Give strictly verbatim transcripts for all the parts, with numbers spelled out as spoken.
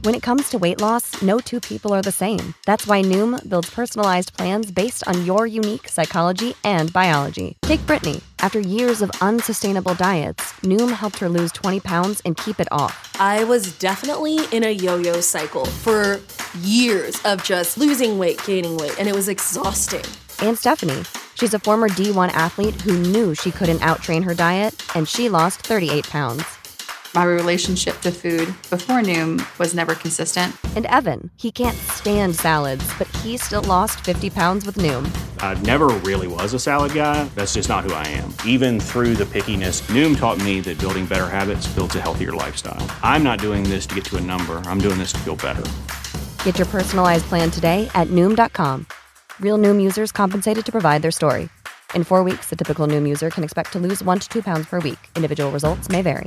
When it comes to weight loss, no two people are the same. That's why Noom builds personalized plans based on your unique psychology and biology. Take Brittany. After years of unsustainable diets, Noom helped her lose twenty pounds and keep it off. I was definitely in a yo-yo cycle for years of just losing weight, gaining weight, and it was exhausting. And Stephanie. She's a former D one athlete who knew she couldn't out-train her diet, and she lost thirty-eight pounds. My relationship to food before Noom was never consistent. And Evan, he can't stand salads, but he still lost fifty pounds with Noom. I never really was a salad guy. That's just not who I am. Even through the pickiness, Noom taught me that building better habits builds a healthier lifestyle. I'm not doing this to get to a number. I'm doing this to feel better. Get your personalized plan today at Noom dot com. Real Noom users compensated to provide their story. In four weeks, the typical Noom user can expect to lose one to two pounds per week. Individual results may vary.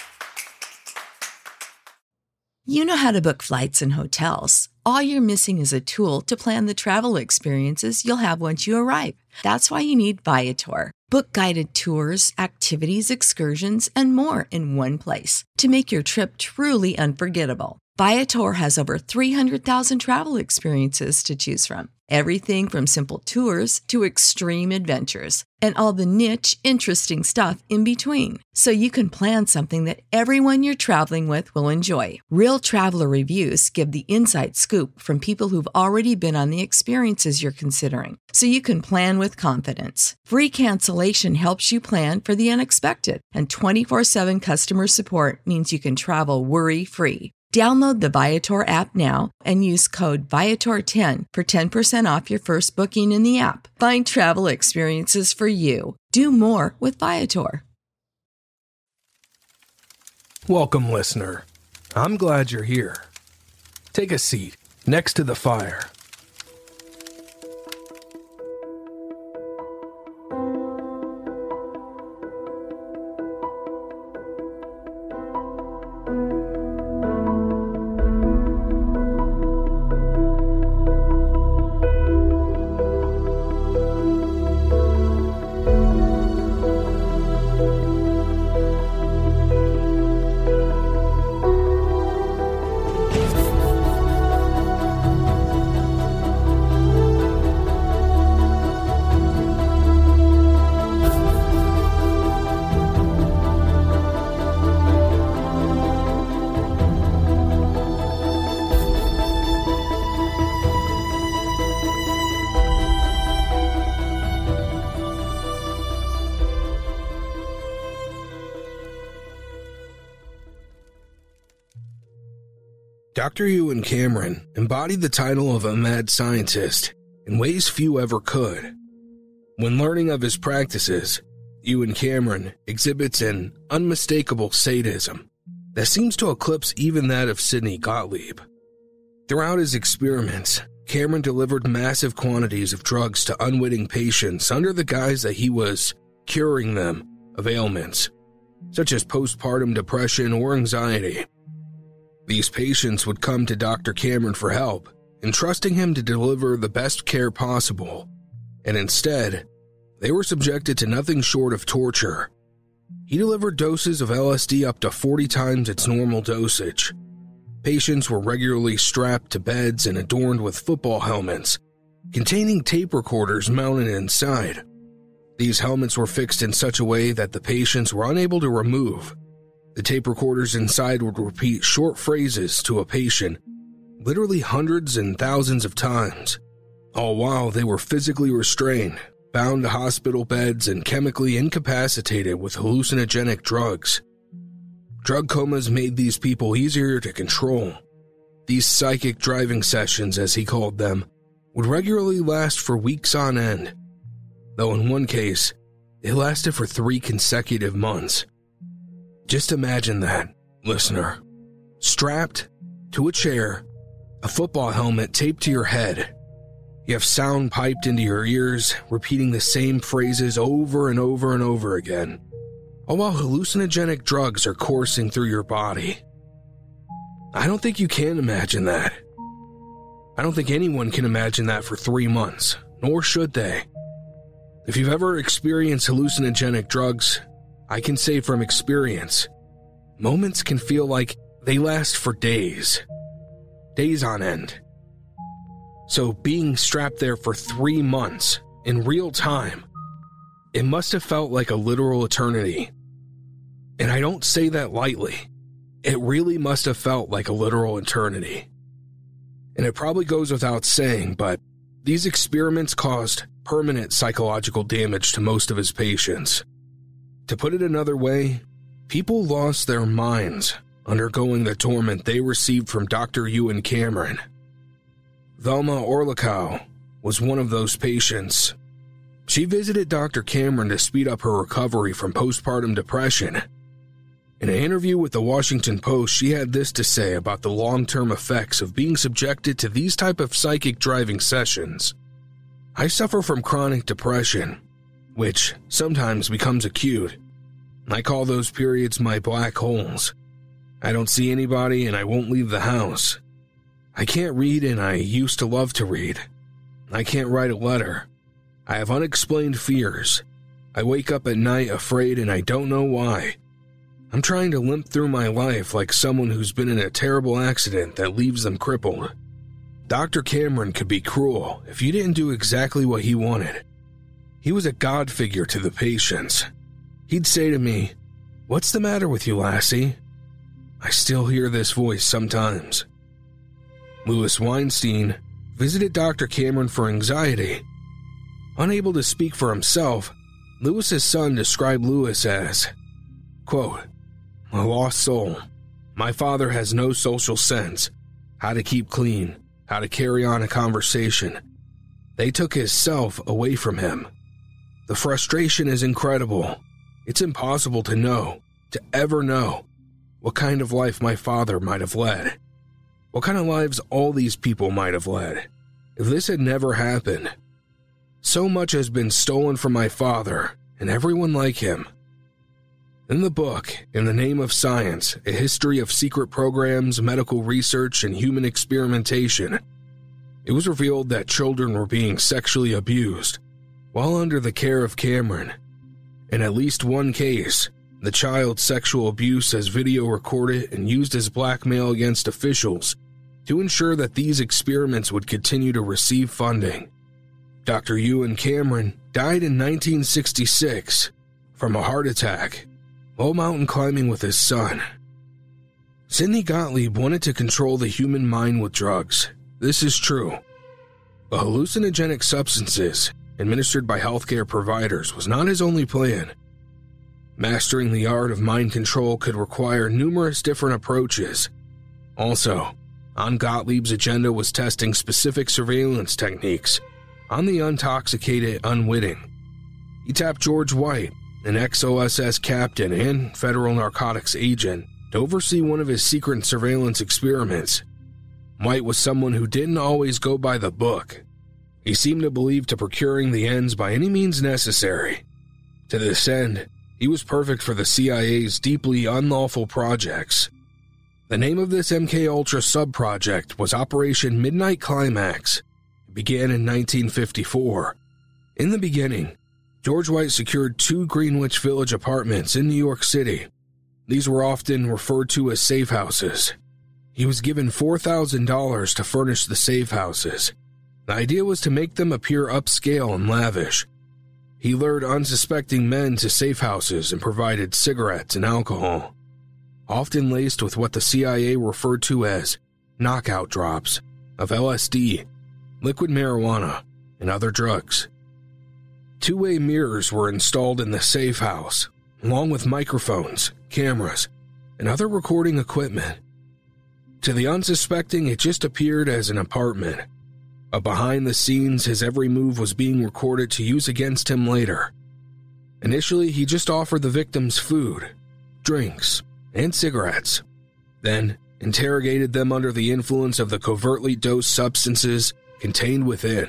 You know how to book flights and hotels. All you're missing is a tool to plan the travel experiences you'll have once you arrive. That's why you need Viator. Book guided tours, activities, excursions, and more in one place to make your trip truly unforgettable. Viator has over three hundred thousand travel experiences to choose from. Everything from simple tours to extreme adventures and all the niche, interesting stuff in between. So you can plan something that everyone you're traveling with will enjoy. Real traveler reviews give the inside scoop from people who've already been on the experiences you're considering. So you can plan with confidence. Free cancellation helps you plan for the unexpected. And twenty-four seven customer support means you can travel worry-free. Download the Viator app now and use code Viator ten for ten percent off your first booking in the app. Find travel experiences for you. Do more with Viator. Welcome, listener. I'm glad you're here. Take a seat next to the fire. Doctor Ewan Cameron embodied the title of a mad scientist in ways few ever could. When learning of his practices, Ewan Cameron exhibits an unmistakable sadism that seems to eclipse even that of Sidney Gottlieb. Throughout his experiments, Cameron delivered massive quantities of drugs to unwitting patients under the guise that he was curing them of ailments, such as postpartum depression or anxiety. These patients would come to Doctor Cameron for help, entrusting him to deliver the best care possible, and instead, they were subjected to nothing short of torture. He delivered doses of L S D up to forty times its normal dosage. Patients were regularly strapped to beds and adorned with football helmets, containing tape recorders mounted inside. These helmets were fixed in such a way that the patients were unable to remove. The tape recorders inside would repeat short phrases to a patient, literally hundreds and thousands of times, all while they were physically restrained, bound to hospital beds, and chemically incapacitated with hallucinogenic drugs. Drug comas made these people easier to control. These psychic driving sessions, as he called them, would regularly last for weeks on end, though in one case, they lasted for three consecutive months. Just imagine that, listener. Strapped to a chair, a football helmet taped to your head. You have sound piped into your ears, repeating the same phrases over and over and over again, all while hallucinogenic drugs are coursing through your body. I don't think you can imagine that. I don't think anyone can imagine that for three months, nor should they. If you've ever experienced hallucinogenic drugs, I can say from experience, moments can feel like they last for days. days on end. So being strapped there for three months, in real time, it must have felt like a literal eternity. And I don't say that lightly. It really must have felt like a literal eternity. And it probably goes without saying, but these experiments caused permanent psychological damage to most of his patients. To put it another way, people lost their minds undergoing the torment they received from Doctor Ewan Cameron. Velma Orlikow was one of those patients. She visited Doctor Cameron to speed up her recovery from postpartum depression. In an interview with the Washington Post, she had this to say about the long-term effects of being subjected to these type of psychic driving sessions. I suffer from chronic depression, which sometimes becomes acute. I call those periods my black holes. I don't see anybody and I won't leave the house. I can't read and I used to love to read. I can't write a letter. I have unexplained fears. I wake up at night afraid and I don't know why. I'm trying to limp through my life like someone who's been in a terrible accident that leaves them crippled. Doctor Cameron could be cruel if you didn't do exactly what he wanted. He was a god figure to the patients. He'd say to me, "What's the matter with you, lassie?" I still hear this voice sometimes. Louis Weinstein visited Doctor Cameron for anxiety. Unable to speak for himself, Louis's son described Louis as, quote, "a lost soul. My father has no social sense, how to keep clean, how to carry on a conversation. They took his self away from him. The frustration is incredible. It's impossible to know, to ever know, what kind of life my father might have led. What kind of lives all these people might have led. If this had never happened. So much has been stolen from my father and everyone like him." In the book, In the Name of Science, A History of Secret Programs, Medical Research, and Human Experimentation, it was revealed that children were being sexually abused while under the care of Cameron. In at least one case, the child's sexual abuse as video recorded and used as blackmail against officials to ensure that these experiments would continue to receive funding. Doctor Ewan Cameron died in nineteen sixty-six from a heart attack while mountain climbing with his son. Sidney Gottlieb wanted to control the human mind with drugs. This is true. But hallucinogenic substances administered by healthcare providers was not his only plan. Mastering the art of mind control could require numerous different approaches. Also, on Gottlieb's agenda was testing specific surveillance techniques on the intoxicated unwitting. He tapped George White, an ex-O S S captain and federal narcotics agent, to oversee one of his secret surveillance experiments. White was someone who didn't always go by the book. He seemed to believe to procuring the ends by any means necessary. To this end, he was perfect for the C I A's deeply unlawful projects. The name of this M K Ultra sub-project was Operation Midnight Climax. It began in nineteen fifty-four. In the beginning, George White secured two Greenwich Village apartments in New York City. These were often referred to as safe houses. He was given four thousand dollars to furnish the safe houses. The idea was to make them appear upscale and lavish. He lured unsuspecting men to safe houses and provided cigarettes and alcohol, often laced with what the C I A referred to as knockout drops of L S D, liquid marijuana, and other drugs. Two-way mirrors were installed in the safe house, along with microphones, cameras, and other recording equipment. To the unsuspecting, it just appeared as an apartment. But behind the scenes, his every move was being recorded to use against him later. Initially, he just offered the victims food, drinks, and cigarettes, then interrogated them under the influence of the covertly dosed substances contained within.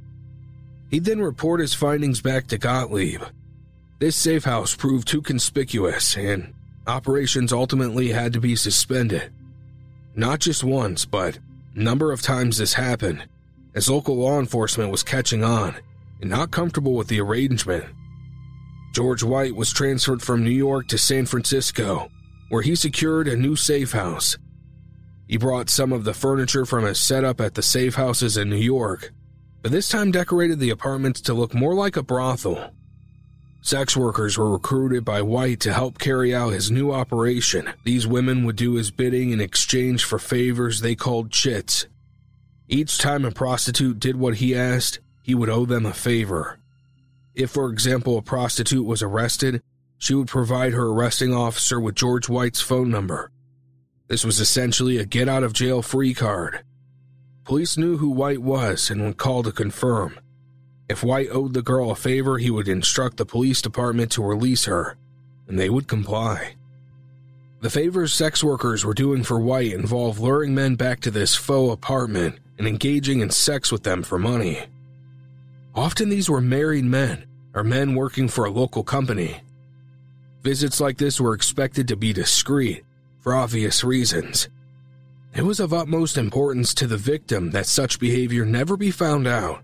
He'd then report his findings back to Gottlieb. This safe house proved too conspicuous, and operations ultimately had to be suspended. Not just once, but a number of times this happened, as local law enforcement was catching on and not comfortable with the arrangement. George White was transferred from New York to San Francisco, where he secured a new safe house. He brought some of the furniture from his setup at the safe houses in New York, but this time decorated the apartments to look more like a brothel. Sex workers were recruited by White to help carry out his new operation. These women would do his bidding in exchange for favors they called chits. Each time a prostitute did what he asked, he would owe them a favor. If, for example, a prostitute was arrested, she would provide her arresting officer with George White's phone number. This was essentially a get-out-of-jail-free card. Police knew who White was and would call to confirm. If White owed the girl a favor, he would instruct the police department to release her, and they would comply. The favors sex workers were doing for White involved luring men back to this faux apartment and engaging in sex with them for money. Often these were married men or men working for a local company. Visits like this were expected to be discreet, for obvious reasons. It was of utmost importance to the victim that such behavior never be found out.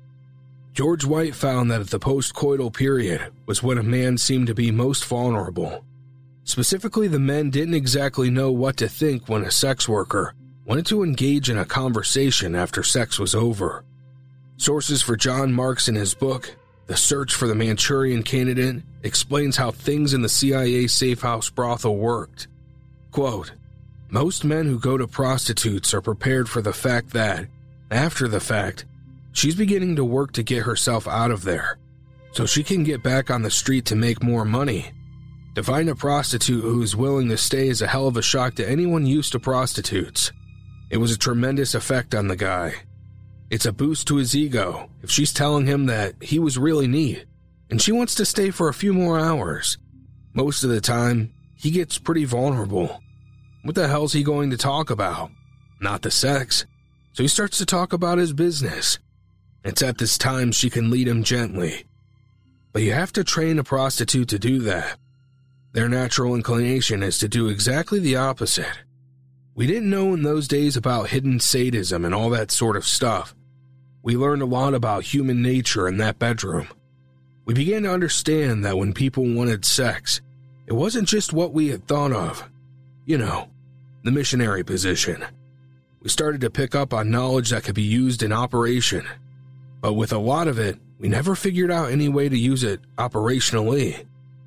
George White found that at the post-coital period was when a man seemed to be most vulnerable. Specifically, the men didn't exactly know what to think when a sex worker wanted to engage in a conversation after sex was over. Sources for John Marks in his book, The Search for the Manchurian Candidate, explains how things in the C I A safe house brothel worked. Quote, "Most men who go to prostitutes are prepared for the fact that, after the fact, she's beginning to work to get herself out of there, so she can get back on the street to make more money. To find a prostitute who is willing to stay is a hell of a shock to anyone used to prostitutes. It was a tremendous effect on the guy. It's a boost to his ego if she's telling him that he was really neat, and she wants to stay for a few more hours. Most of the time, he gets pretty vulnerable. What the hell's he going to talk about? Not the sex. So he starts to talk about his business. It's at this time she can lead him gently. But you have to train a prostitute to do that. Their natural inclination is to do exactly the opposite. We didn't know in those days about hidden sadism and all that sort of stuff. We learned a lot about human nature in that bedroom. We began to understand that when people wanted sex, it wasn't just what we had thought of. You know, the missionary position. We started to pick up on knowledge that could be used in operation. But with a lot of it, we never figured out any way to use it operationally.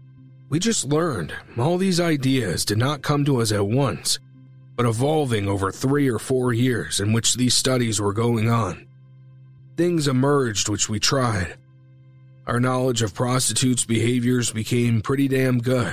We just learned all these ideas did not come to us at once, but evolving over three or four years in which these studies were going on. Things emerged which we tried. Our knowledge of prostitutes' behaviors became pretty damn good.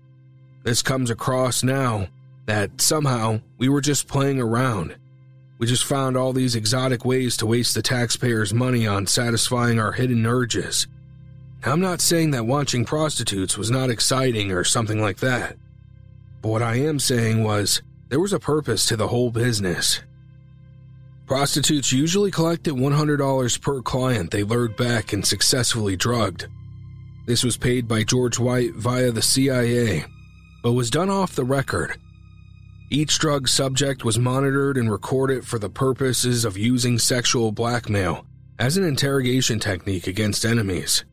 This comes across now that somehow we were just playing around. We just found all these exotic ways to waste the taxpayers' money on satisfying our hidden urges. I'm not saying that watching prostitutes was not exciting or something like that. But what I am saying was, there was a purpose to the whole business. Prostitutes usually collected one hundred dollars per client they lured back and successfully drugged. This was paid by George White via the C I A, but was done off the record. Each drug subject was monitored and recorded for the purposes of using sexual blackmail as an interrogation technique against enemies.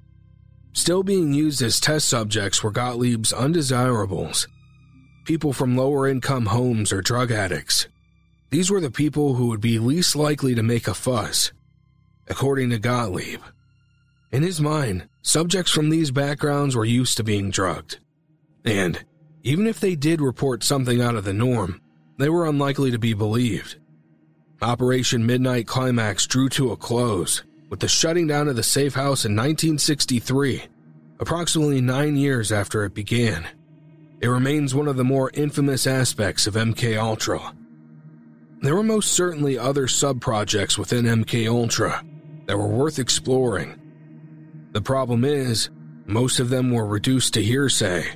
Still being used as test subjects were Gottlieb's undesirables. People from lower-income homes or drug addicts. These were the people who would be least likely to make a fuss, according to Gottlieb. In his mind, subjects from these backgrounds were used to being drugged. And, even if they did report something out of the norm, they were unlikely to be believed. Operation Midnight Climax drew to a close, with the shutting down of the safe house in nineteen sixty-three, approximately nine years after it began. It remains one of the more infamous aspects of M K Ultra. There were most certainly other sub-projects within M K Ultra that were worth exploring. The problem is, most of them were reduced to hearsay.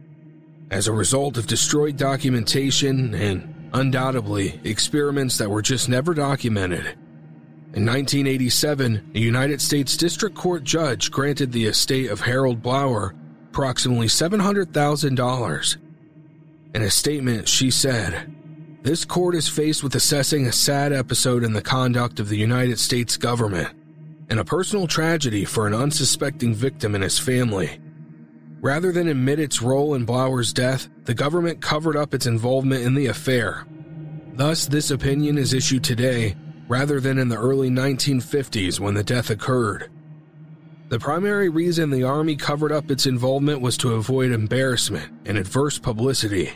As a result of destroyed documentation and, undoubtedly, experiments that were just never documented. In nineteen eighty-seven, a United States District Court judge granted the estate of Harold Blauer approximately seven hundred thousand dollars. In a statement, she said, "This court is faced with assessing a sad episode in the conduct of the United States government and a personal tragedy for an unsuspecting victim and his family. Rather than admit its role in Blauer's death, the government covered up its involvement in the affair. Thus, this opinion is issued today rather than in the early nineteen fifties when the death occurred. The primary reason the Army covered up its involvement was to avoid embarrassment and adverse publicity.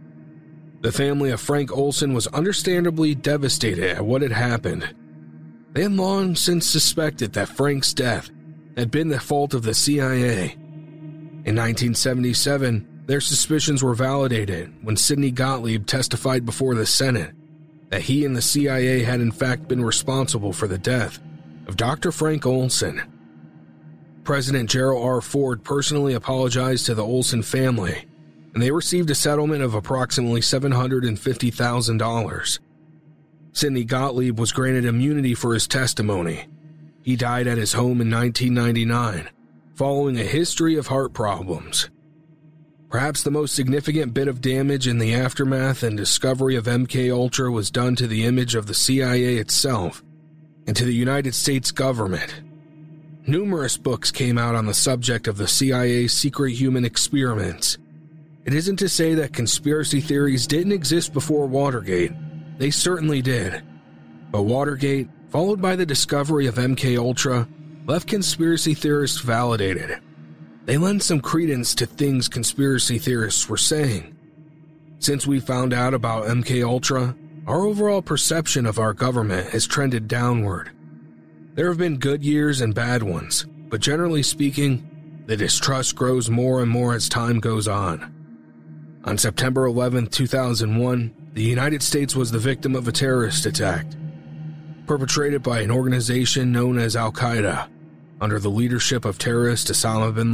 The family of Frank Olson was understandably devastated at what had happened. They had long since suspected that Frank's death had been the fault of the C I A. In nineteen seventy-seven, their suspicions were validated when Sidney Gottlieb testified before the Senate that he and the C I A had in fact been responsible for the death of Doctor Frank Olson. President Gerald R. Ford personally apologized to the Olson family, and they received a settlement of approximately seven hundred fifty thousand dollars. Sidney Gottlieb was granted immunity for his testimony. He died at his home in nineteen ninety-nine, following a history of heart problems. Perhaps the most significant bit of damage in the aftermath and discovery of M K Ultra was done to the image of the C I A itself and to the United States government. Numerous books came out on the subject of the C I A's secret human experiments. It isn't to say that conspiracy theories didn't exist before Watergate. They certainly did. But Watergate, followed by the discovery of M K Ultra, left conspiracy theorists validated. They lend some credence to things conspiracy theorists were saying. Since we found out about M K Ultra, our overall perception of our government has trended downward. There have been good years and bad ones, but generally speaking, the distrust grows more and more as time goes on. On September eleventh, two thousand one, the United States was the victim of a terrorist attack, perpetrated by an organization known as Al-Qaeda, under the leadership of terrorist Osama bin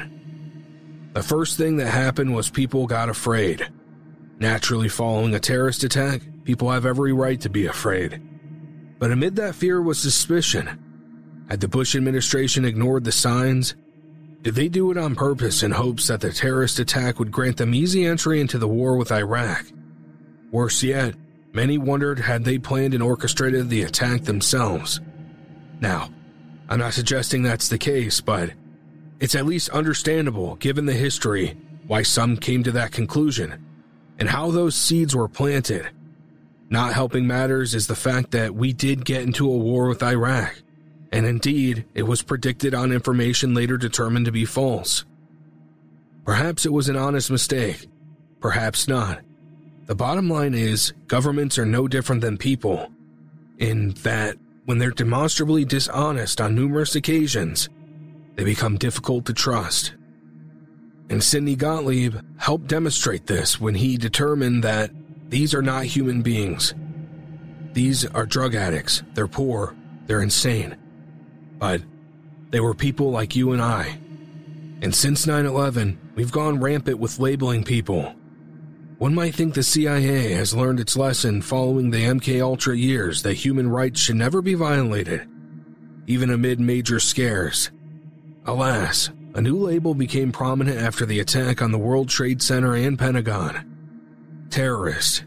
Laden. The first thing that happened was people got afraid. Naturally, following a terrorist attack, people have every right to be afraid. But amid that fear was suspicion. Had the Bush administration ignored the signs? Did they do it on purpose in hopes that the terrorist attack would grant them easy entry into the war with Iraq? Worse yet, many wondered had they planned and orchestrated the attack themselves. Now, I'm not suggesting that's the case, but it's at least understandable, given the history, why some came to that conclusion, and how those seeds were planted. Not helping matters is the fact that we did get into a war with Iraq, and indeed, it was predicted on information later determined to be false. Perhaps it was an honest mistake, perhaps not. The bottom line is, governments are no different than people, in that when they're demonstrably dishonest on numerous occasions, they become difficult to trust. And Sidney Gottlieb helped demonstrate this when he determined that these are not human beings. These are drug addicts, they're poor, they're insane. But they were people like you and I. And since nine eleven, we've gone rampant with labeling people. One might think the C I A has learned its lesson following the M K Ultra years that human rights should never be violated, even amid major scares. Alas, a new label became prominent after the attack on the World Trade Center and Pentagon. Terrorist.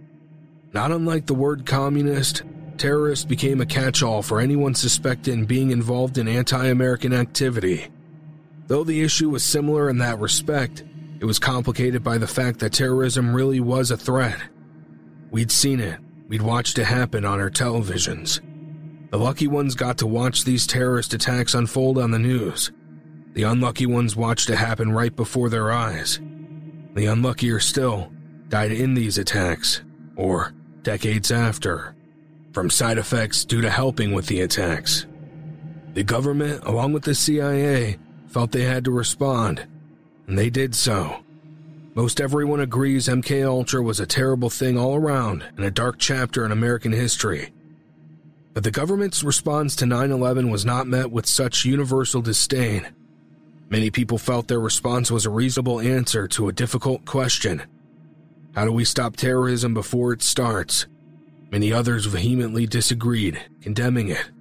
Not unlike the word communist, terrorist became a catch-all for anyone suspected in being involved in anti-American activity. Though the issue was similar in that respect, it was complicated by the fact that terrorism really was a threat. We'd seen it. We'd watched it happen on our televisions. The lucky ones got to watch these terrorist attacks unfold on the news. The unlucky ones watched it happen right before their eyes. The unluckier still died in these attacks, or decades after, from side effects due to helping with the attacks. The government, along with the C I A, felt they had to respond, and they did so. Most everyone agrees M K Ultra was a terrible thing all around and a dark chapter in American history. But the government's response to nine eleven was not met with such universal disdain. Many people felt their response was a reasonable answer to a difficult question. How do we stop terrorism before it starts? Many others vehemently disagreed, condemning it.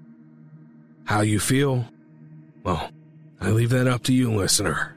How you feel? Well, I leave that up to you, listener.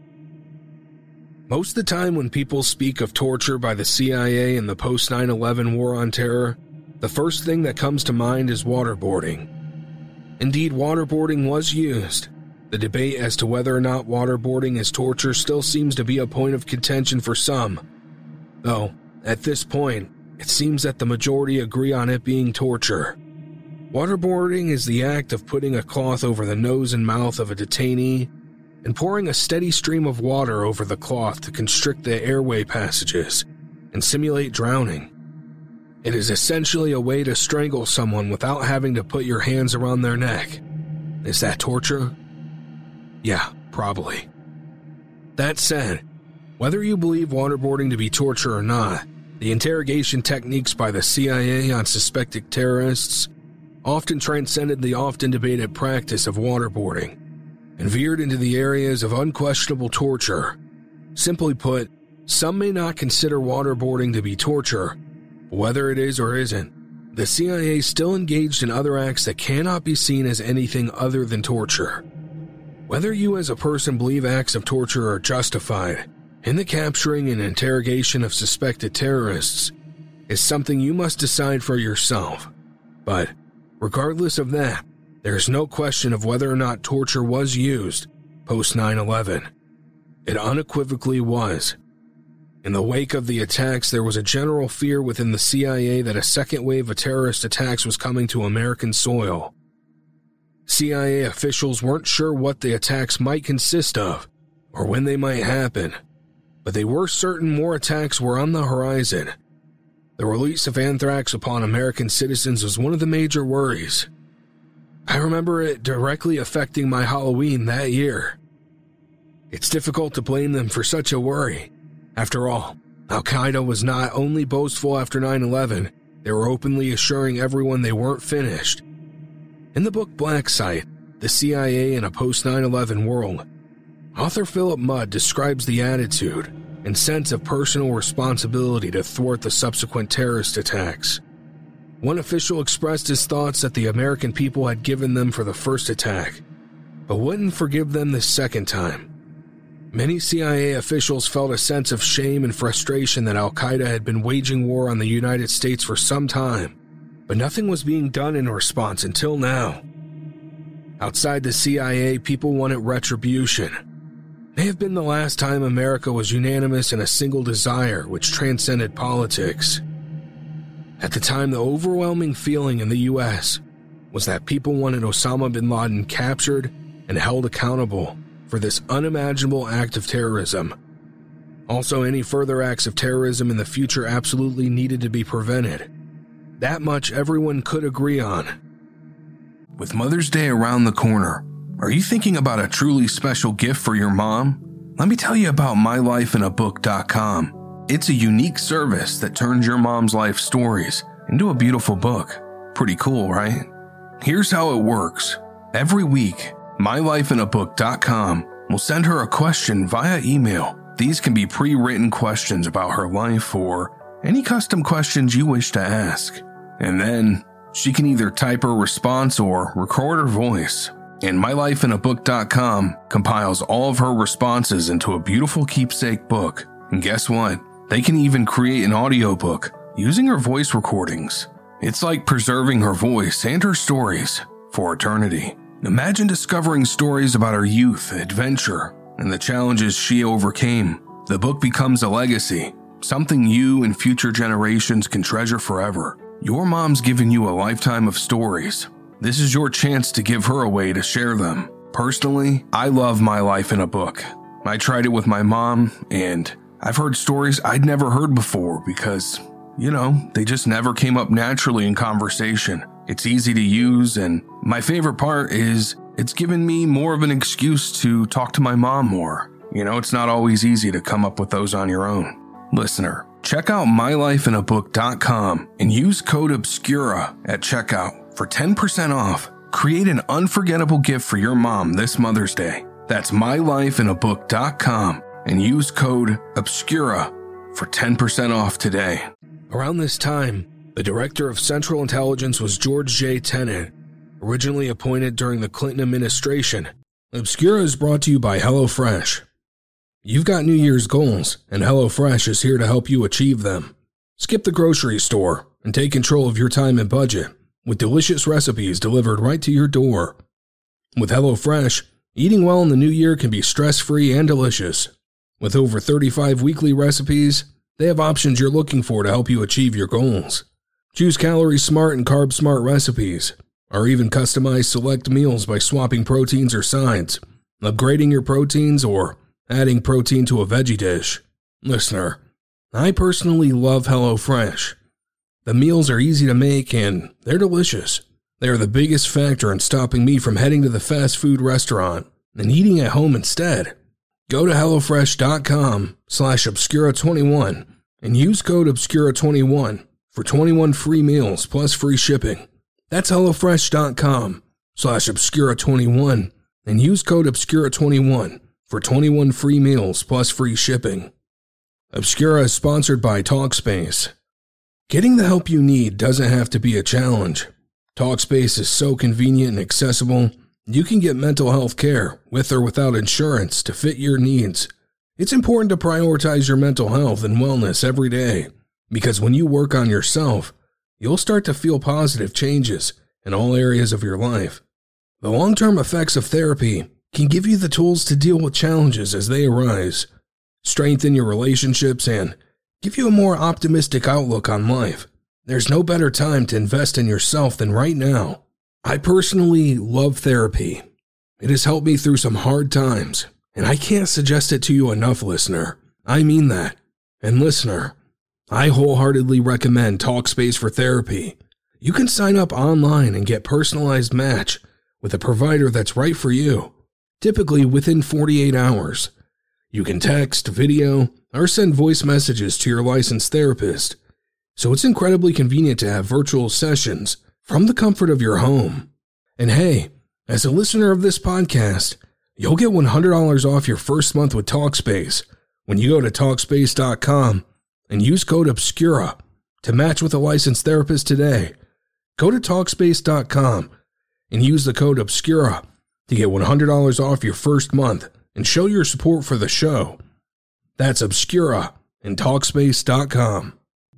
Most of the time when people speak of torture by the C I A and the post nine eleven war on terror, the first thing that comes to mind is waterboarding. Indeed, waterboarding was used. The debate as to whether or not waterboarding is torture still seems to be a point of contention for some. Though, at this point, it seems that the majority agree on it being torture. Waterboarding is the act of putting a cloth over the nose and mouth of a detainee and pouring a steady stream of water over the cloth to constrict the airway passages and simulate drowning. It is essentially a way to strangle someone without having to put your hands around their neck. Is that torture? Yeah, probably. That said, whether you believe waterboarding to be torture or not, the interrogation techniques by the C I A on suspected terrorists often transcended the often debated practice of waterboarding and veered into the areas of unquestionable torture. Simply put, some may not consider waterboarding to be torture, but whether it is or isn't, the C I A still engaged in other acts that cannot be seen as anything other than torture. Whether you as a person believe acts of torture are justified in the capturing and interrogation of suspected terrorists is something you must decide for yourself. But regardless of that, there is no question of whether or not torture was used post nine eleven. It unequivocally was. In the wake of the attacks, there was a general fear within the C I A that a second wave of terrorist attacks was coming to American soil. C I A officials weren't sure what the attacks might consist of or when they might happen, but they were certain more attacks were on the horizon. The release of anthrax upon American citizens was one of the major worries. I remember it directly affecting my Halloween that year. It's difficult to blame them for such a worry. After all, Al-Qaeda was not only boastful after nine eleven, they were openly assuring everyone they weren't finished. In the book Black Site, The C I A in a Post nine eleven World, author Philip Mudd describes the attitude and sense of personal responsibility to thwart the subsequent terrorist attacks. One official expressed his thoughts that the American people had given them for the first attack, but wouldn't forgive them the second time. Many C I A officials felt a sense of shame and frustration that Al-Qaeda had been waging war on the United States for some time, but nothing was being done in response until now. Outside the C I A, people wanted retribution. May have been the last time America was unanimous in a single desire which transcended politics. At the time, the overwhelming feeling in the U S was that people wanted Osama bin Laden captured and held accountable for this unimaginable act of terrorism. Also, any further acts of terrorism in the future absolutely needed to be prevented. That much everyone could agree on. With Mother's Day around the corner, are you thinking about a truly special gift for your mom? Let me tell you about my life in a book dot com. It's a unique service that turns your mom's life stories into a beautiful book. Pretty cool, right? Here's how it works. Every week, my life in a book dot com will send her a question via email. These can be pre-written questions about her life or any custom questions you wish to ask. And then she can either type her response or record her voice. And my life in a book dot com compiles all of her responses into a beautiful keepsake book. And guess what? They can even create an audiobook using her voice recordings. It's like preserving her voice and her stories for eternity. Imagine discovering stories about her youth, adventure, and the challenges she overcame. The book becomes a legacy, something you and future generations can treasure forever. Your mom's given you a lifetime of stories. This is your chance to give her a way to share them. Personally, I love My Life in a Book. I tried it with my mom, and I've heard stories I'd never heard before because, you know, they just never came up naturally in conversation. It's easy to use, and my favorite part is it's given me more of an excuse to talk to my mom more. You know, it's not always easy to come up with those on your own. Listener, check out my life in a book dot com and use code OBSCURA at checkout for ten percent off. Create an unforgettable gift for your mom this Mother's Day. That's my life in a book dot com and use code OBSCURA for ten percent off today. Around this time, the director of Central Intelligence was George J. Tenet, originally appointed during the Clinton administration. Obscura is brought to you by HelloFresh. You've got New Year's goals, and HelloFresh is here to help you achieve them. Skip the grocery store and take control of your time and budget with delicious recipes delivered right to your door. With HelloFresh, eating well in the new year can be stress-free and delicious. With over thirty-five weekly recipes, They have options you're looking for to help you achieve your goals. Choose calorie smart and carb smart recipes, or even customize select meals by swapping proteins or sides, upgrading your proteins, or adding protein to a veggie dish. Listener, I personally love HelloFresh. The meals are easy to make and they're delicious. They are the biggest factor in stopping me from heading to the fast food restaurant and eating at home instead. Go to HelloFresh.com slash Obscura21 and use code Obscura twenty-one for twenty-one free meals plus free shipping. That's HelloFresh.com slash Obscura21 and use code Obscura twenty-one for twenty-one free meals plus free shipping. Obscura is sponsored by Talkspace. Getting the help you need doesn't have to be a challenge. Talkspace is so convenient and accessible, you can get mental health care, with or without insurance, to fit your needs. It's important to prioritize your mental health and wellness every day, because when you work on yourself, you'll start to feel positive changes in all areas of your life. The long-term effects of therapy can give you the tools to deal with challenges as they arise, strengthen your relationships, and give you a more optimistic outlook on life. There's no better time to invest in yourself than right now. I personally love therapy. It has helped me through some hard times, and I can't suggest it to you enough, listener. I mean that. And listener, I wholeheartedly recommend Talkspace for therapy. You can sign up online and get personalized match with a provider that's right for you, typically within forty-eight hours. You can text, video, or send voice messages to your licensed therapist, so it's incredibly convenient to have virtual sessions from the comfort of your home. And hey, as a listener of this podcast, you'll get one hundred dollars off your first month with Talkspace when you go to Talkspace dot com and use code Obscura to match with a licensed therapist today. Go to Talkspace dot com and use the code Obscura to get one hundred dollars off your first month and show your support for the show. That's Obscura and Talkspace dot com.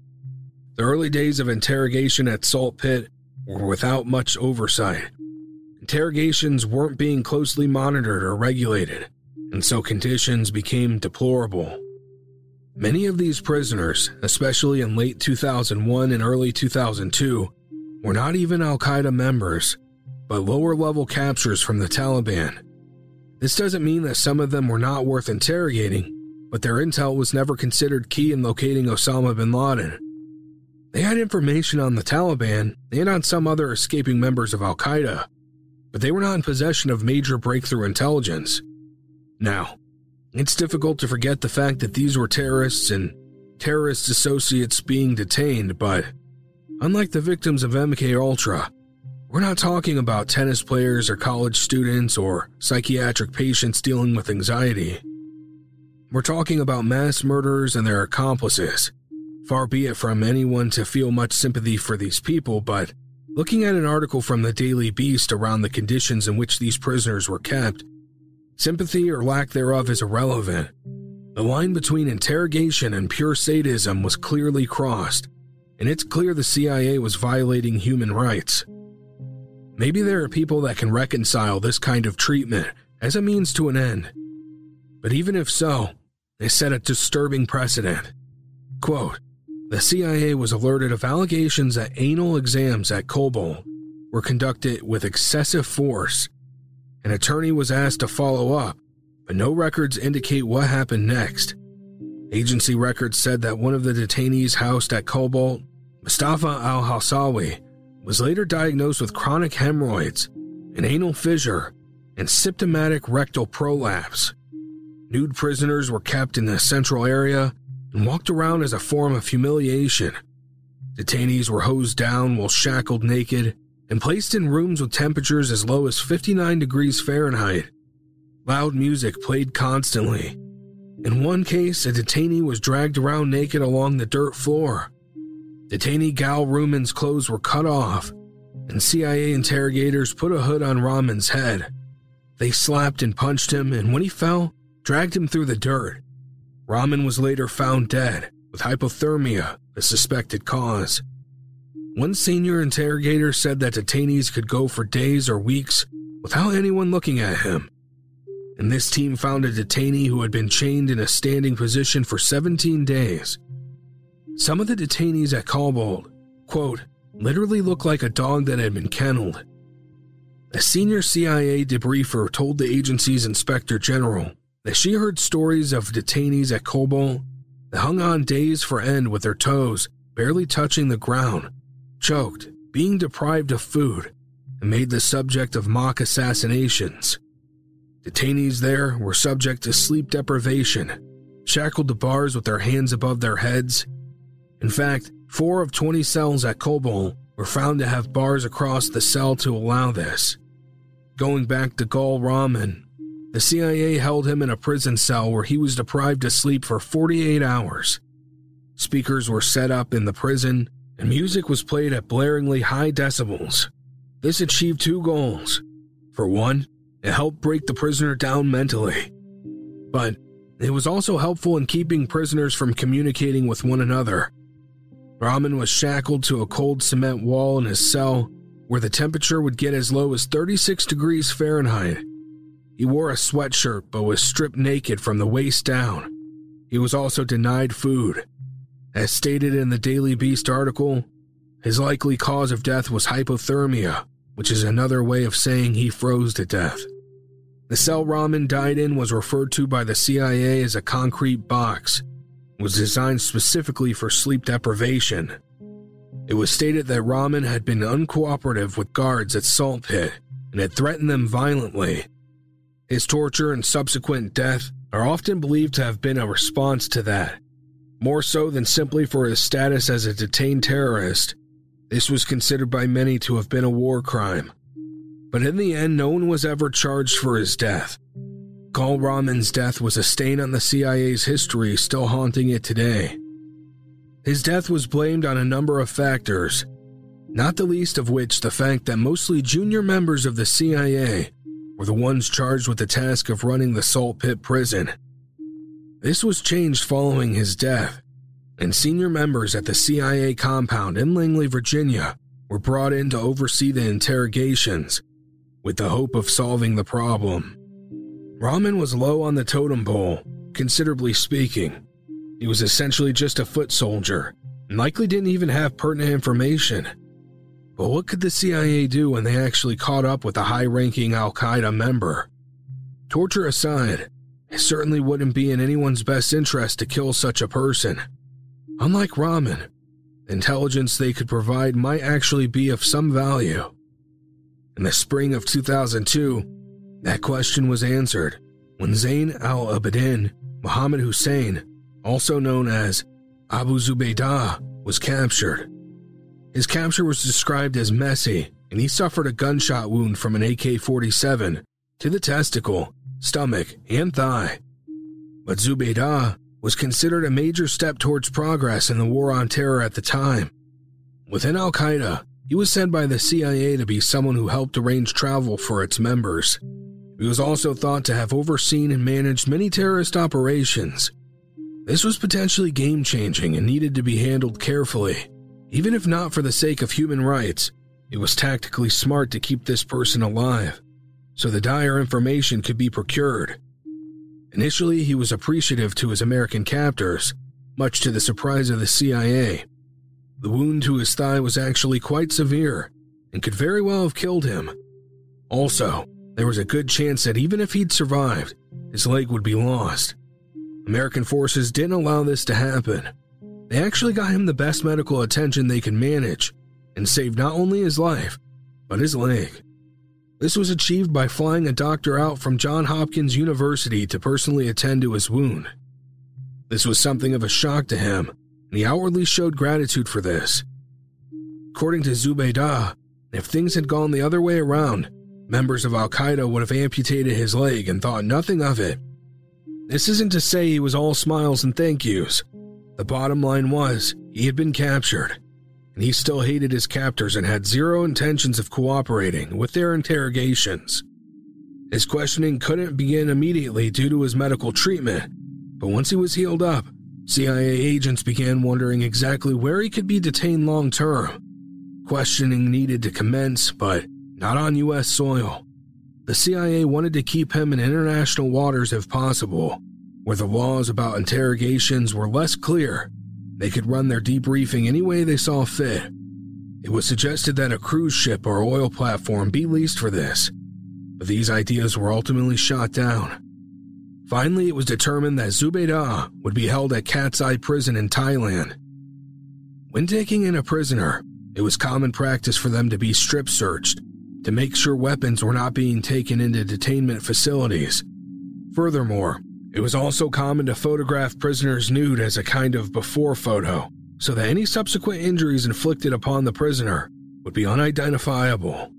The early days of interrogation at Salt Pit were without much oversight. Interrogations weren't being closely monitored or regulated, and so conditions became deplorable. Many of these prisoners, especially in late two thousand one and early two thousand two, were not even Al-Qaeda members, but lower-level captures from the Taliban. This doesn't mean that some of them were not worth interrogating, but their intel was never considered key in locating Osama bin Laden. They had information on the Taliban and on some other escaping members of Al-Qaeda, but they were not in possession of major breakthrough intelligence. Now, it's difficult to forget the fact that these were terrorists and terrorist associates being detained, but unlike the victims of M K Ultra, we're not talking about tennis players or college students or psychiatric patients dealing with anxiety. We're talking about mass murderers and their accomplices. Far be it from anyone to feel much sympathy for these people, but looking at an article from the Daily Beast around the conditions in which these prisoners were kept, sympathy or lack thereof is irrelevant. The line between interrogation and pure sadism was clearly crossed, and it's clear the C I A was violating human rights. Maybe there are people that can reconcile this kind of treatment as a means to an end. But even if so, they set a disturbing precedent. Quote, the C I A was alerted of allegations that anal exams at Cobalt were conducted with excessive force. An attorney was asked to follow up, but no records indicate what happened next. Agency records said that one of the detainees housed at Cobalt, Mustafa al-Hawsawi, was later diagnosed with chronic hemorrhoids, an anal fissure, and symptomatic rectal prolapse. Nude prisoners were kept in the central area and walked around as a form of humiliation. Detainees were hosed down while shackled naked and placed in rooms with temperatures as low as fifty-nine degrees Fahrenheit. Loud music played constantly. In one case, a detainee was dragged around naked along the dirt floor. Detainee Gal Ruman's clothes were cut off, and C I A interrogators put a hood on Rahman's head. They slapped and punched him, and when he fell, dragged him through the dirt. Rahman was later found dead, with hypothermia, the suspected cause. One senior interrogator said that detainees could go for days or weeks without anyone looking at him. And this team found a detainee who had been chained in a standing position for seventeen days, Some of the detainees at Cobalt, quote, literally looked like a dog that had been kenneled. A senior C I A debriefer told the agency's inspector general that she heard stories of detainees at Cobalt that hung on days for end with their toes barely touching the ground, choked, being deprived of food, and made the subject of mock assassinations. Detainees there were subject to sleep deprivation, shackled to bars with their hands above their heads. In fact, four of twenty cells at Cobalt were found to have bars across the cell to allow this. Going back to Gul Rahman, the C I A held him in a prison cell where he was deprived of sleep for forty-eight hours. Speakers were set up in the prison, and music was played at blaringly high decibels. This achieved two goals. For one, it helped break the prisoner down mentally. But it was also helpful in keeping prisoners from communicating with one another. Rahman was shackled to a cold cement wall in his cell where the temperature would get as low as thirty-six degrees Fahrenheit. He wore a sweatshirt but was stripped naked from the waist down. He was also denied food. As stated in the Daily Beast article, his likely cause of death was hypothermia, which is another way of saying he froze to death. The cell Rahman died in was referred to by the C I A as a concrete box. It was designed specifically for sleep deprivation. It was stated that Rahman had been uncooperative with guards at Salt Pit and had threatened them violently. His torture and subsequent death are often believed to have been a response to that. More so than simply for his status as a detained terrorist, this was considered by many to have been a war crime. But in the end, no one was ever charged for his death. Gul Rahman's death was a stain on the C I A's history, still haunting it today. His death was blamed on a number of factors, not the least of which the fact that mostly junior members of the C I A were the ones charged with the task of running the Salt Pit prison. This was changed following his death, and senior members at the C I A compound in Langley, Virginia, were brought in to oversee the interrogations, with the hope of solving the problem. Rahman was low on the totem pole, considerably speaking. He was essentially just a foot soldier, and likely didn't even have pertinent information. But what could the C I A do when they actually caught up with a high-ranking Al-Qaeda member? Torture aside, it certainly wouldn't be in anyone's best interest to kill such a person. Unlike Rahman, the intelligence they could provide might actually be of some value. In the spring of two thousand two, that question was answered when Zain al-Abidin Mohammed Hussein, also known as Abu Zubaydah, was captured. His capture was described as messy, and he suffered a gunshot wound from an A K forty-seven to the testicle, stomach, and thigh. But Zubaydah was considered a major step towards progress in the war on terror at the time. Within Al-Qaeda, he was said by the C I A to be someone who helped arrange travel for its members. He was also thought to have overseen and managed many terrorist operations. This was potentially game-changing and needed to be handled carefully. Even if not for the sake of human rights, it was tactically smart to keep this person alive, so the dire information could be procured. Initially, he was appreciative to his American captors, much to the surprise of the C I A. The wound to his thigh was actually quite severe and could very well have killed him. Also, there was a good chance that even if he'd survived, his leg would be lost. American forces didn't allow this to happen. They actually got him the best medical attention they could manage and saved not only his life, but his leg. This was achieved by flying a doctor out from Johns Hopkins University to personally attend to his wound. This was something of a shock to him, and he outwardly showed gratitude for this. According to Zubaydah, if things had gone the other way around, members of Al-Qaeda would have amputated his leg and thought nothing of it. This isn't to say he was all smiles and thank yous. The bottom line was, he had been captured, and he still hated his captors and had zero intentions of cooperating with their interrogations. His questioning couldn't begin immediately due to his medical treatment, but once he was healed up, C I A agents began wondering exactly where he could be detained long-term. Questioning needed to commence, but not on U S soil. The C I A wanted to keep him in international waters if possible, where the laws about interrogations were less clear They could run their debriefing any way they saw fit. It was suggested that a cruise ship or oil platform be leased for this, but these ideas were ultimately shot down. Finally, it was determined that Zubaydah would be held at Cat's Eye Prison in Thailand. When taking in a prisoner, it was common practice for them to be strip searched to make sure weapons were not being taken into detainment facilities. Furthermore, it was also common to photograph prisoners nude as a kind of before photo, so that any subsequent injuries inflicted upon the prisoner would be unidentifiable.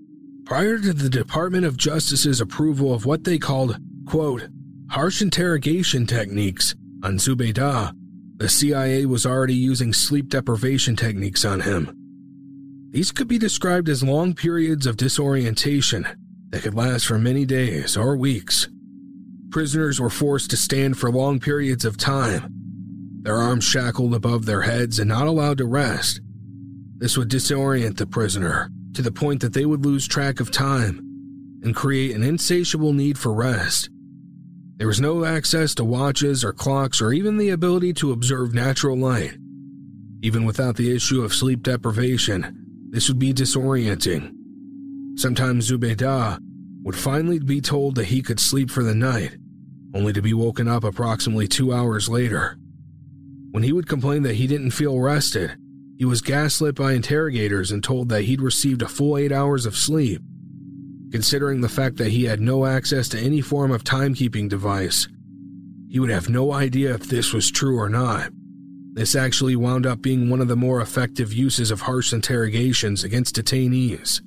Prior to the Department of Justice's approval of what they called, quote, harsh interrogation techniques on Zubaydah, the C I A was already using sleep deprivation techniques on him. These could be described as long periods of disorientation that could last for many days or weeks. Prisoners were forced to stand for long periods of time, their arms shackled above their heads and not allowed to rest. This would disorient the prisoner to the point that they would lose track of time and create an insatiable need for rest. There was no access to watches or clocks or even the ability to observe natural light. Even without the issue of sleep deprivation, this would be disorienting. Sometimes Zubaydah would finally be told that he could sleep for the night, only to be woken up approximately two hours later. When he would complain that he didn't feel rested, he was gaslit by interrogators and told that he'd received a full eight hours of sleep. Considering the fact that he had no access to any form of timekeeping device, he would have no idea if this was true or not. This actually wound up being one of the more effective uses of harsh interrogations against detainees,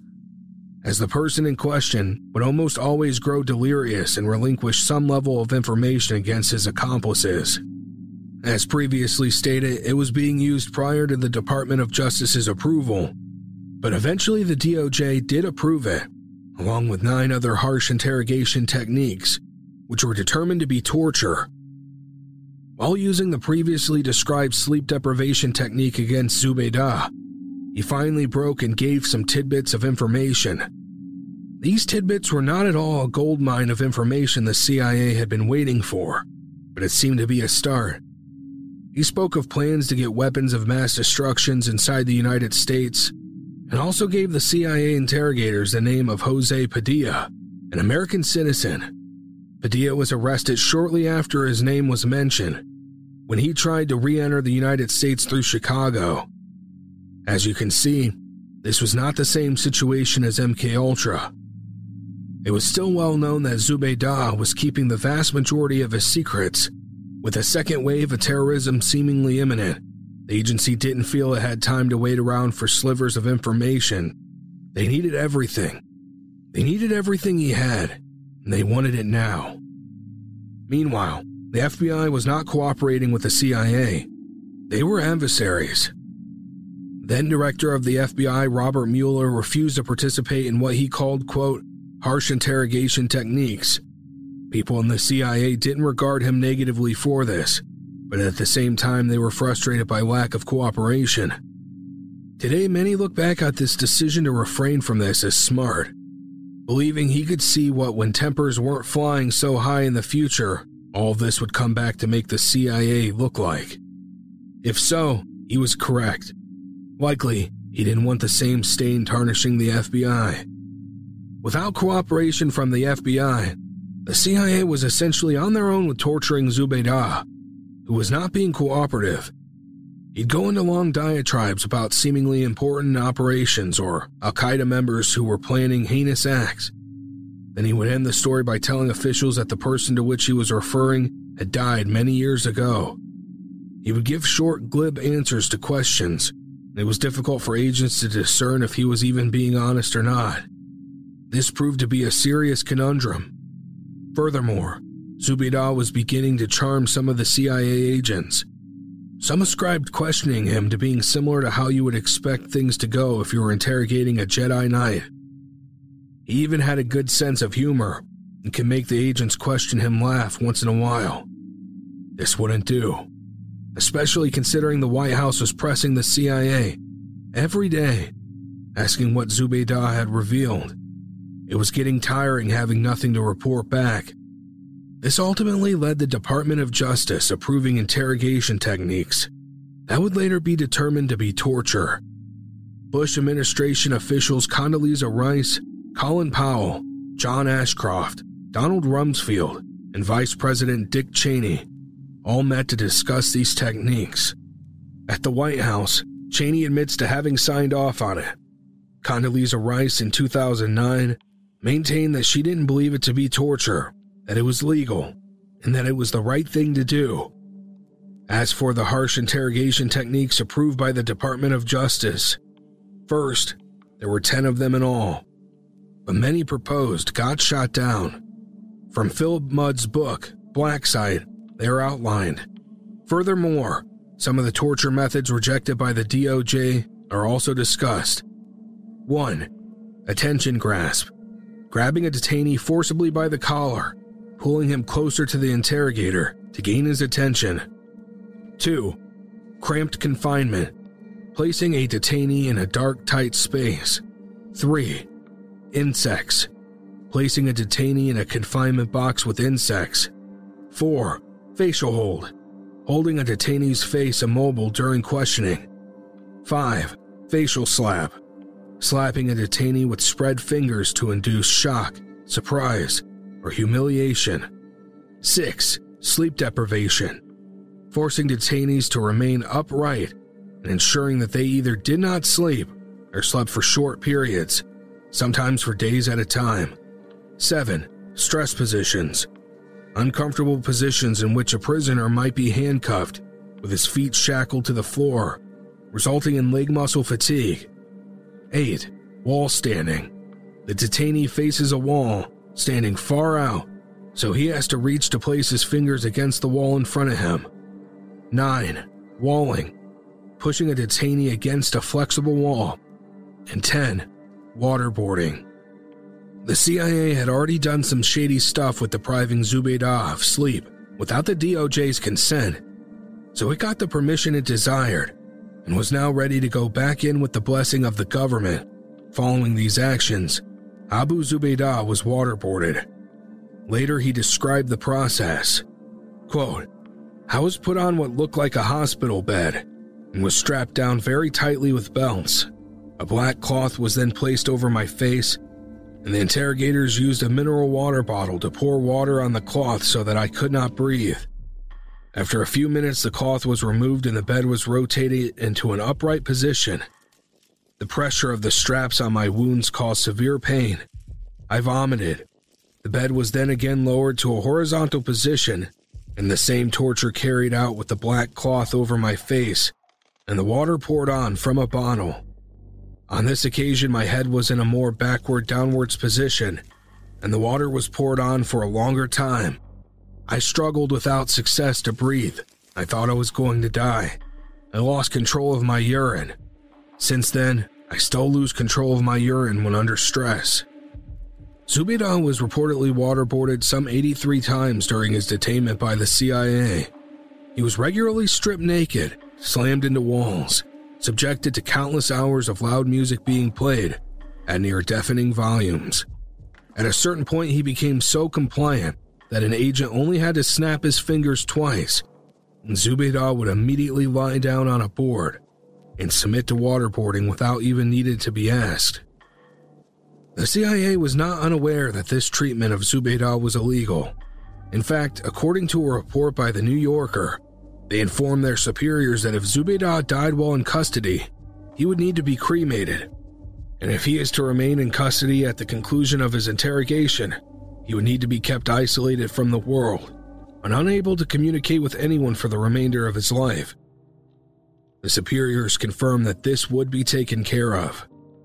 as the person in question would almost always grow delirious and relinquish some level of information against his accomplices. As previously stated, it was being used prior to the Department of Justice's approval, but eventually the D O J did approve it, along with nine other harsh interrogation techniques, which were determined to be torture. While using the previously described sleep deprivation technique against Zubaydah, he finally broke and gave some tidbits of information. These tidbits were not at all a goldmine of information the C I A had been waiting for, but it seemed to be a start. He spoke of plans to get weapons of mass destructions inside the United States, and also gave the C I A interrogators the name of Jose Padilla, an American citizen. Padilla was arrested shortly after his name was mentioned, when he tried to re-enter the United States through Chicago. As you can see, this was not the same situation as M K Ultra. It was still well known that Zubaydah was keeping the vast majority of his secrets. With a second wave of terrorism seemingly imminent, the agency didn't feel it had time to wait around for slivers of information. They needed everything. They needed everything he had, and they wanted it now. Meanwhile, the F B I was not cooperating with the C I A. They were adversaries. Then Director of the F B I, Robert Mueller, refused to participate in what he called, quote, harsh interrogation techniques. People in the C I A didn't regard him negatively for this, but at the same time they were frustrated by lack of cooperation. Today, many look back at this decision to refrain from this as smart, believing he could see what when tempers weren't flying so high in the future, all this would come back to make the C I A look like. If so, he was correct. Likely, he didn't want the same stain tarnishing the F B I. Without cooperation from the F B I, the C I A was essentially on their own with torturing Zubaydah, who was not being cooperative. He'd go into long diatribes about seemingly important operations or Al-Qaeda members who were planning heinous acts. Then he would end the story by telling officials that the person to which he was referring had died many years ago. He would give short, glib answers to questions, and it was difficult for agents to discern if he was even being honest or not. This proved to be a serious conundrum. Furthermore, Zubaydah was beginning to charm some of the C I A agents. Some ascribed questioning him to being similar to how you would expect things to go if you were interrogating a Jedi Knight. He even had a good sense of humor and could make the agents question him laugh once in a while. This wouldn't do, especially considering the White House was pressing the C I A every day, asking what Zubaydah had revealed. It was getting tiring having nothing to report back. This ultimately led the Department of Justice approving interrogation techniques That would later be determined to be torture. Bush administration officials Condoleezza Rice, Colin Powell, John Ashcroft, Donald Rumsfeld, and Vice President Dick Cheney all met to discuss these techniques. At the White House, Cheney admits to having signed off on it. Condoleezza Rice in two thousand nine maintained that she didn't believe it to be torture, that it was legal, and that it was the right thing to do. As for the harsh interrogation techniques approved by the Department of Justice, first, there were ten of them in all, but many proposed got shot down. From Philip Mudd's book, Blacksite, they are outlined. Furthermore, some of the torture methods rejected by the D O J are also discussed. one. Attention grasp. Grabbing a detainee forcibly by the collar, pulling him closer to the interrogator to gain his attention. two. Cramped confinement. Placing a detainee in a dark, tight space. three. Insects. Placing a detainee in a confinement box with insects. four. Facial hold. Holding a detainee's face immobile during questioning. five. Facial slap. Slapping a detainee with spread fingers to induce shock, surprise, or humiliation. six. Sleep deprivation. Forcing detainees to remain upright and ensuring that they either did not sleep or slept for short periods, sometimes for days at a time. seven. Stress positions. Uncomfortable positions in which a prisoner might be handcuffed with his feet shackled to the floor, resulting in leg muscle fatigue. eight. Wall standing. The detainee faces a wall, standing far out, so he has to reach to place his fingers against the wall in front of him. nine. Walling. Pushing a detainee against a flexible wall. And ten. Waterboarding. The C I A had already done some shady stuff with depriving Zubaydah of sleep without the D O J's consent, so it got the permission it desired and was now ready to go back in with the blessing of the government. Following these actions, Abu Zubaydah was waterboarded. Later, he described the process. Quote, "I was put on what looked like a hospital bed and was strapped down very tightly with belts. A black cloth was then placed over my face, and the interrogators used a mineral water bottle to pour water on the cloth so that I could not breathe. After a few minutes, the cloth was removed and the bed was rotated into an upright position. The pressure of the straps on my wounds caused severe pain. I vomited. The bed was then again lowered to a horizontal position, and the same torture carried out with the black cloth over my face, and the water poured on from a bottle. On this occasion, my head was in a more backward downwards position, and the water was poured on for a longer time. I struggled without success to breathe. I thought I was going to die. I lost control of my urine. Since then, I still lose control of my urine when under stress." Zubaydah was reportedly waterboarded some eighty-three times during his detainment by the C I A. He was regularly stripped naked, slammed into walls, subjected to countless hours of loud music being played at near deafening volumes. At a certain point, he became so compliant that an agent only had to snap his fingers twice, and Zubaydah would immediately lie down on a board and submit to waterboarding without even needing to be asked. The C I A was not unaware that this treatment of Zubaydah was illegal. In fact, according to a report by The New Yorker, they informed their superiors that if Zubaydah died while in custody, he would need to be cremated. And if he is to remain in custody at the conclusion of his interrogation, he would need to be kept isolated from the world and unable to communicate with anyone for the remainder of his life. The superiors confirmed that this would be taken care of.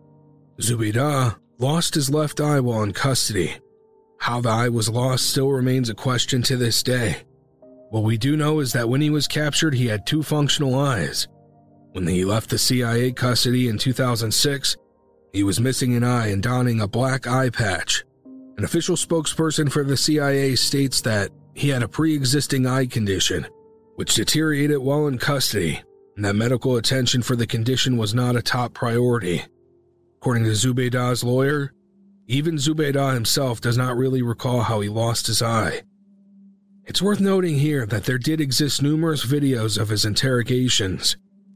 Zubaydah lost his left eye while in custody. How the eye was lost still remains a question to this day. What we do know is that when he was captured, he had two functional eyes. When he left the C I A custody in two thousand six, he was missing an eye and donning a black eye patch. An official spokesperson for the C I A states that he had a pre-existing eye condition, which deteriorated while in custody, and that medical attention for the condition was not a top priority. According to Zubaydah's lawyer, even Zubaydah himself does not really recall how he lost his eye. It's worth noting here that there did exist numerous videos of his interrogations,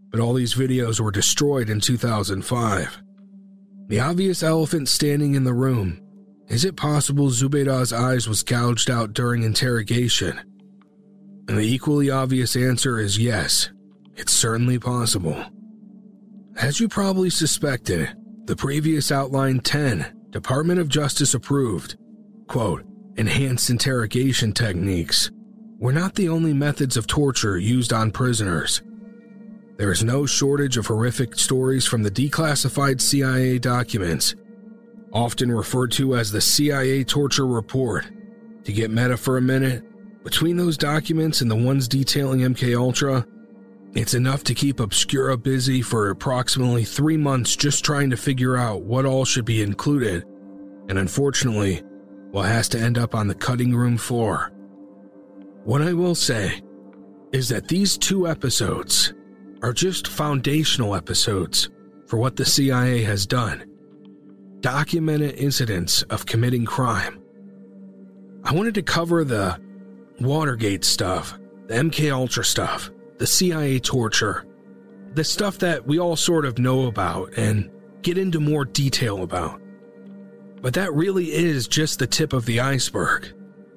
but all these videos were destroyed in two thousand five. The obvious elephant standing in the room. Is it possible Zubeydah's eyes was gouged out during interrogation? And the equally obvious answer is yes, it's certainly possible. As you probably suspected, the previous Outline ten, Department of Justice approved, quote, enhanced interrogation techniques, were not the only methods of torture used on prisoners. There is no shortage of horrific stories from the declassified C I A documents, often referred to as the C I A Torture Report. To get meta for a minute, between those documents and the ones detailing M K Ultra, it's enough to keep Obscura busy for approximately three months just trying to figure out what all should be included, and unfortunately, what has to end up on the cutting room floor. What I will say is that these two episodes are just foundational episodes for what the C I A has done. Documented incidents of committing crime. I wanted to cover the Watergate stuff, the M K Ultra stuff, the C I A torture, the stuff that we all sort of know about and get into more detail about. But that really is just the tip of the iceberg.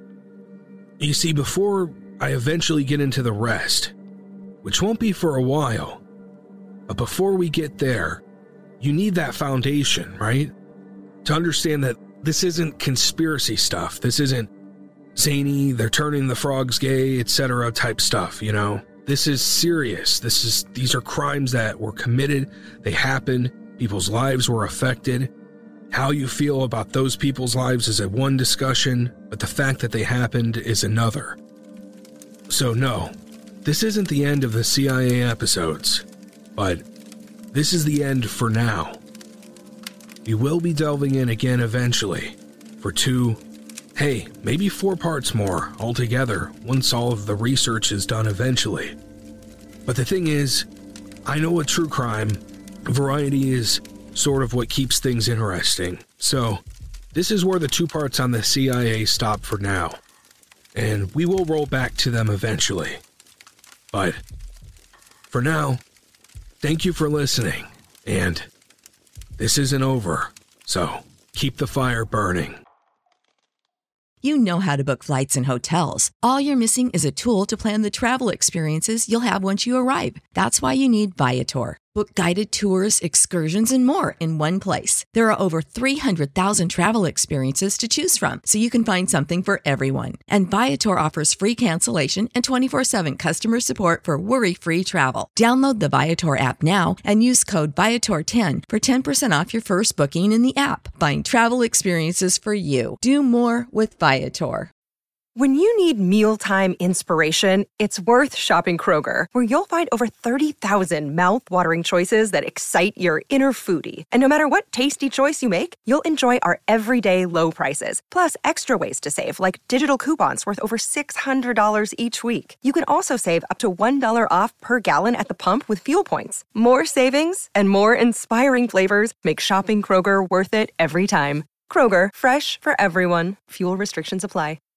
You see, before I eventually get into the rest, which won't be for a while, but before we get there, you need that foundation, right? To understand that this isn't conspiracy stuff. This isn't zany, they're turning the frogs gay, et cetera type stuff, you know? This is serious. This is these are crimes that were committed, they happened, people's lives were affected. How you feel about those people's lives is a one discussion, but the fact that they happened is another. So no, this isn't the end of the C I A episodes, but this is the end for now. We will be delving in again eventually, for two, hey, maybe four parts more altogether once all of the research is done eventually. But the thing is, I know with true crime, variety is sort of what keeps things interesting. So, this is where the two parts on the C I A stop for now. And we will roll back to them eventually. But, for now, thank you for listening. And this isn't over, so keep the fire burning. You know how to book flights and hotels. All you're missing is a tool to plan the travel experiences you'll have once you arrive. That's why you need Viator. Book guided tours, excursions, and more in one place. There are over three hundred thousand travel experiences to choose from, so you can find something for everyone. And Viator offers free cancellation and twenty-four seven customer support for worry-free travel. Download the Viator app now and use code Viator ten for ten percent off your first booking in the app. Find travel experiences for you. Do more with Viator. When you need mealtime inspiration, it's worth shopping Kroger, where you'll find over thirty thousand mouth-watering choices that excite your inner foodie. And no matter what tasty choice you make, you'll enjoy our everyday low prices, plus extra ways to save, like digital coupons worth over six hundred dollars each week. You can also save up to one dollar off per gallon at the pump with fuel points. More savings and more inspiring flavors make shopping Kroger worth it every time. Kroger, fresh for everyone. Fuel restrictions apply.